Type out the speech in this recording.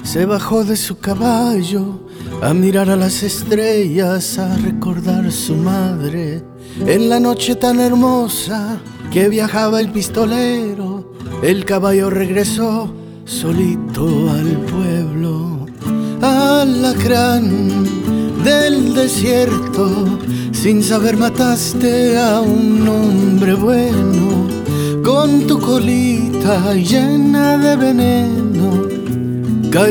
Se bajó de su caballo a mirar a las estrellas, a recordar su madre. En la noche tan hermosa que viajaba el pistolero, el caballo regresó solito al pueblo. Alacrán del desierto, sin saber mataste a un hombre bueno. Con tu colita llena de veneno